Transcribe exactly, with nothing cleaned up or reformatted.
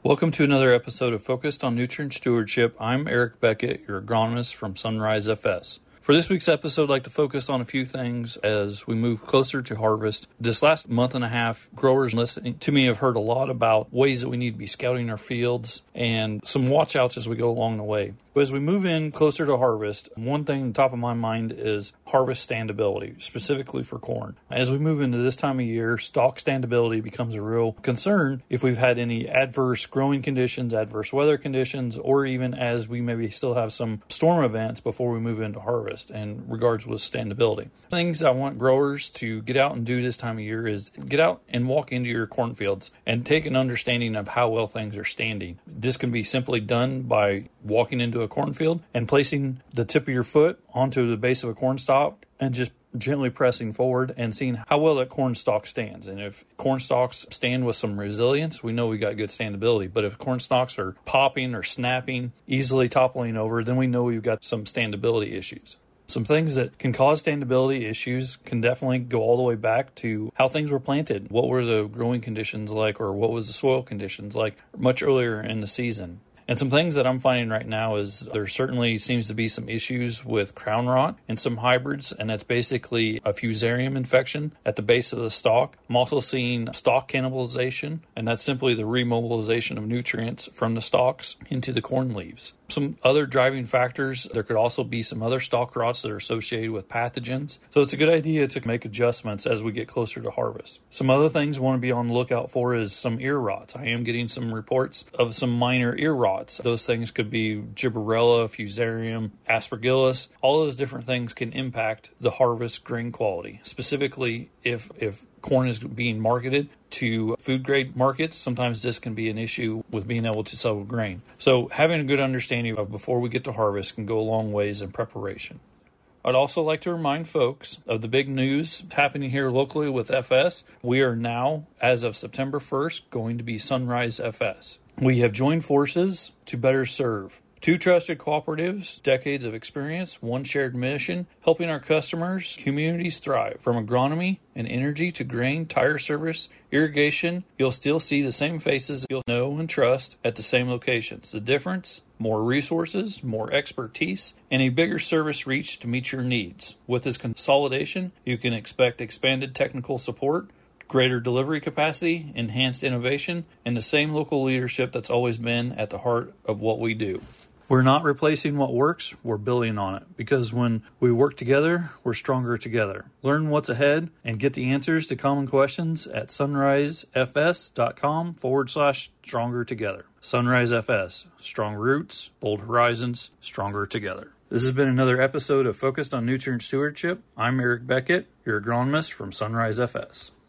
Welcome to another episode of Focused on Nutrient Stewardship. I'm Eric Beckett, your agronomist from Sunrise F S. For this week's episode, I'd like to focus on a few things as we move closer to harvest. This last month and a half, growers listening to me have heard a lot about ways that we need to be scouting our fields and some watch outs as we go along the way. But as we move in closer to harvest, one thing on the top of my mind is harvest standability, specifically for corn. As we move into this time of year, stalk standability becomes a real concern if we've had any adverse growing conditions, adverse weather conditions, or even as we maybe still have some storm events before we move into harvest in regards with standability. Things I want growers to get out and do this time of year is get out and walk into your cornfields and take an understanding of how well things are standing. This can be simply done by walking into a cornfield and placing the tip of your foot onto the base of a corn stalk and just gently pressing forward and seeing how well that corn stalk stands. And if corn stalks stand with some resilience, we know we got good standability. But if corn stalks are popping or snapping, easily toppling over, then we know we've got some standability issues. Some things that can cause standability issues can definitely go all the way back to how things were planted. What were the growing conditions like, or what was the soil conditions like much earlier in the season? And some things that I'm finding right now is there certainly seems to be some issues with crown rot in some hybrids, and that's basically a fusarium infection at the base of the stalk. I'm also seeing stalk cannibalization, and that's simply the remobilization of nutrients from the stalks into the corn leaves. Some other driving factors, there could also be some other stalk rots that are associated with pathogens. So it's a good idea to make adjustments as we get closer to harvest. Some other things we want to be on the lookout for is some ear rots. I am getting some reports of some minor ear rots. Those things could be Gibberella, Fusarium, Aspergillus. All those different things can impact the harvest grain quality. Specifically, if if corn is being marketed to food grade markets, sometimes this can be an issue with being able to sell grain. So having a good understanding of before we get to harvest can go a long ways in preparation. I'd also like to remind folks of the big news happening here locally with F S. We are now, as of September first, going to be Sunrise F S. We have joined forces to better serve. Two trusted cooperatives, decades of experience, one shared mission, helping our customers, communities thrive. From agronomy and energy to grain, tire service, irrigation, you'll still see the same faces you'll know and trust at the same locations. The difference? More resources, more expertise, and a bigger service reach to meet your needs. With this consolidation, you can expect expanded technical support, greater delivery capacity, enhanced innovation, and the same local leadership that's always been at the heart of what we do. We're not replacing what works, we're building on it, because when we work together, we're stronger together. Learn what's ahead and get the answers to common questions at sunrisefs.com forward slash stronger together. Sunrise F S, strong roots, bold horizons, stronger together. This has been another episode of Focused on Nutrient Stewardship. I'm Eric Beckett, your agronomist from Sunrise F S.